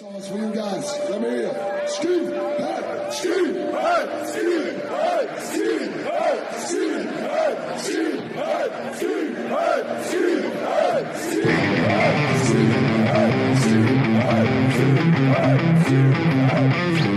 songs for you guys. Let me hear. Ski, hey, ski, hey, ski, hey, ski, hey, ski, hey, ski, hey, ski, hey, ski, hey, ski, hey, ski, hey, ski, hey, ski, hey, ski,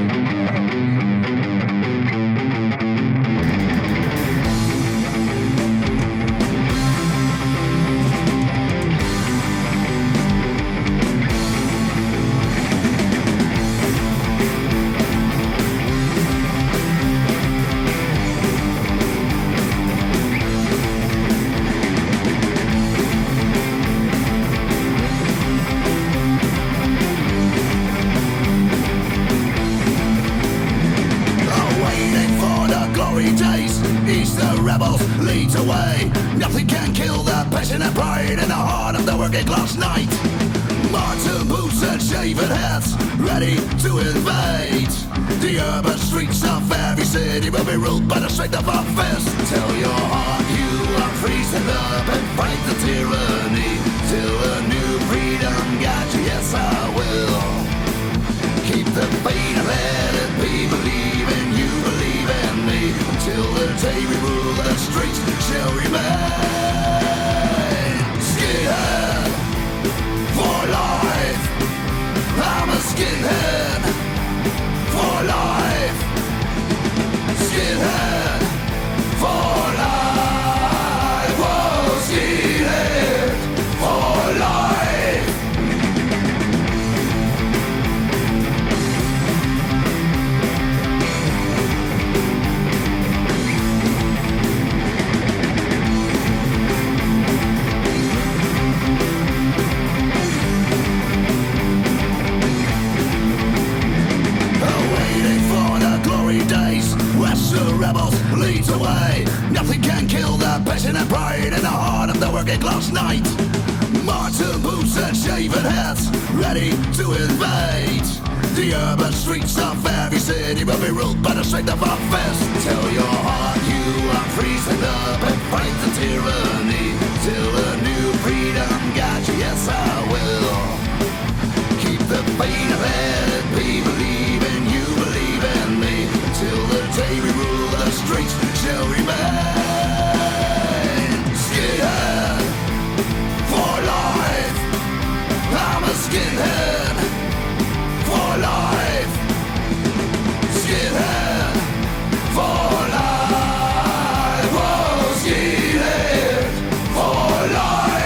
leads away. Nothing can kill the passion and pride in the heart of the working class knight. Marching boots and shaven heads, ready to invade. The urban streets of every city will be ruled by the strength of our fist. Tell your heart you are free, stand up and fight the tyranny till a new freedom guides you. Yes, I will. Keep the faith and let it be. Believe in you, believe in me, until the day we rule the streets shall remain. Skinhead for life. I'm a skinhead for life. Skinhead for life. Oh, skinhead for life. The rebels leads away. Nothing can kill the passion and pride in the heart of the working class knight. Marching boots and shaven heads, ready to invade. The urban streets of every city will be ruled by the strength of our fist. Tell your heart you are free, stand up and fight the tyranny till a new freedom guides you. Yes, I will. Keep the faith and let it be. Believe in you, believe in me, till the day we rule the streets shall remain. Skinhead for life. I'm a skinhead for life. Skinhead for life. Oh, skinhead for life.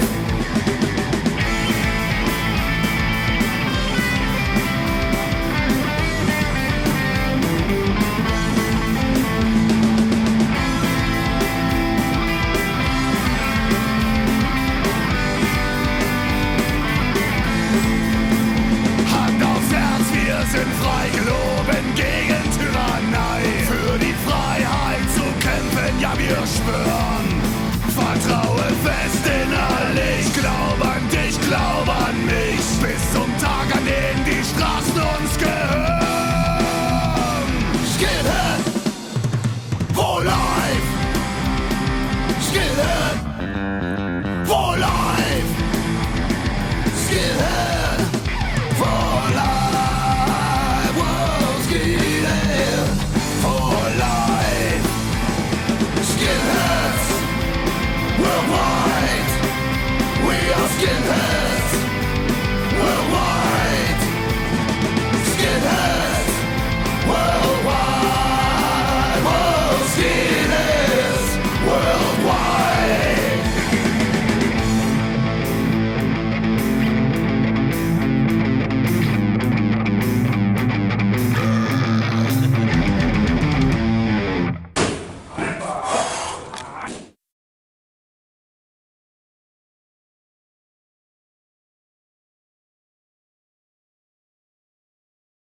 Sind frei geloben gegen Tyrannei. Für die Freiheit zu kämpfen, ja wir schwören. Vertraue fest innerlich, glaub an dich, glaub an mich. Bis zum Tag, an dem die Straßen uns gehören.